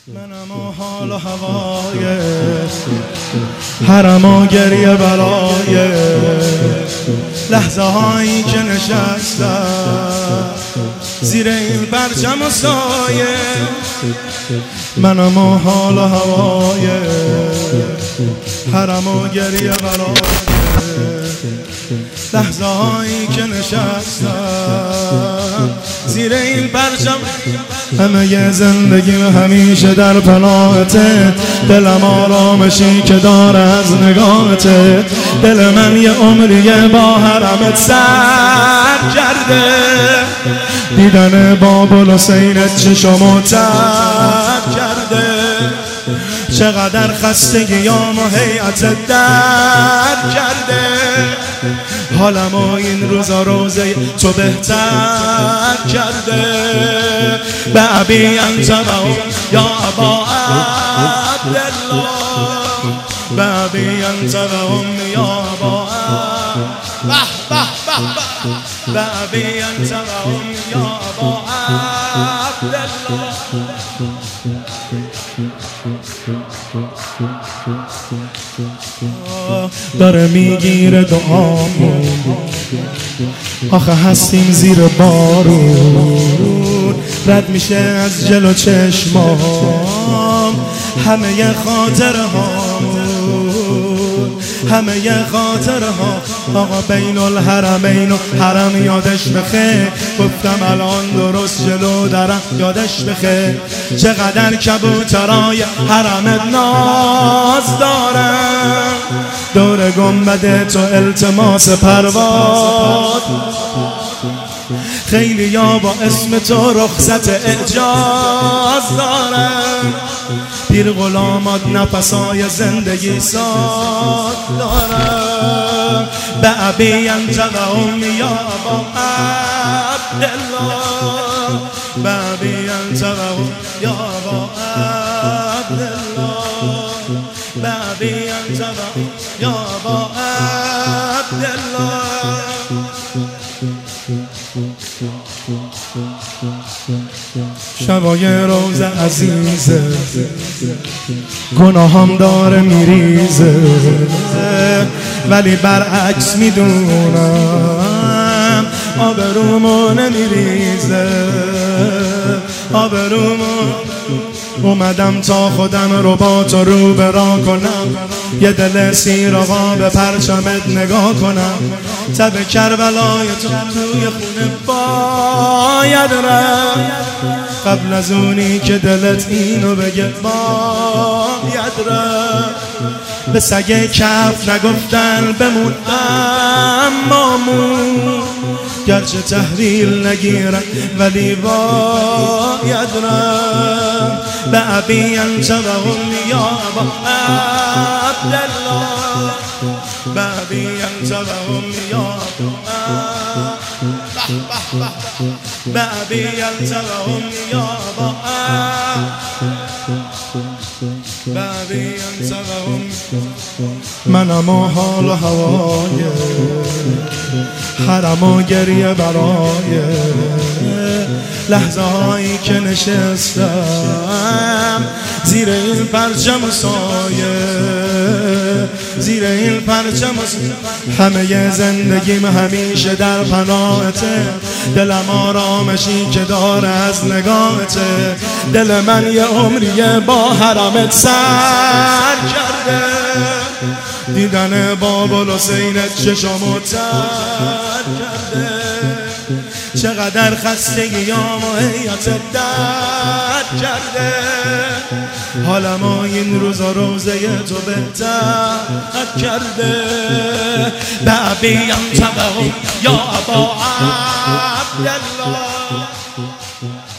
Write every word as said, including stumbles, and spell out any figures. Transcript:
منم و حال و هوای حرم و گریه برای لحظه هایی که نشستم زیر این پرچم و سایه. منم و حال و هوای حرم و گریه برای لحظه هایی که نشستم زیر این پرچم. همه زندگیم همیشه در پناهته، دلم آرامشی که داره از نگاهته. دل من یه عمریه با حرمت سر کرده، دیدن باب الحسینت چشمو تر کرده. چقدر خستگیام و هیئت در کرده، حالم و این روزا روزه تو بهتر کرده. به ابی انت و یا ابا عبدالله، به ابی انت و یا ابا به ابی انت و یا ابا عبدالله. داره میگیره دعامون، آخه هستیم زیر بارون. رد میشه از جلو چشمام همه خاطره هامون، همه خاطره ها. آقا بین الحرمین و حرم یادش بخیر، گفتم الان درست جلو درم یادش بخیر. چقدر کبوترای حرمت ناز دارم، دور گنبد تو التماس پرواز. خیلی یا با اسم تو رخصت اعجاز دارم، پیر غلامات نفسای زندگی ساز دارم. به ابی انت و امی یا ابا عبدالله، به ابی انت و امی یا ابا عبدالله، به ابی انت و امی یا ابا عبدالله. شبای روز عزیزه گناهم داره میریزه، ولی برعکس میدونم آبرومو نمیریزه. آبرومو اومدم تا خودم رو با تو رو برا کنم، یه دل سیر آقا به پرچمت نگاه کنم. تب کربلای تو توی خونه باید رفت، قبل از اونی که دلت اینو بگه باید رفت. به سگه کف نگفتن بموندم مامون، گرچه تحویل نگیرم ولی باید رفت. به ابی انت و امی یا ابا عبدالله، به ابی انت و امی یا ابا به ابی انت و امی یا ابا به ابی انت و امی. منم و حال و هوای حرم و گریه برای لحظه هایی که نشستم زیر این پرچم و سایه، زیر این پرچم و سایه. همه زندگیم همیشه در پناهته، دلم آرامشی که داره از نگاهته. دل من یه عمریه با حرمت سر کرده، دیدن باب الحسینت چشمو تر کرده. چقدر خستگیام و هیئت درد کرده، حالم و این روزا روزه تو بهتر کرده. به ابی انت و امی یا ابا عبدالله.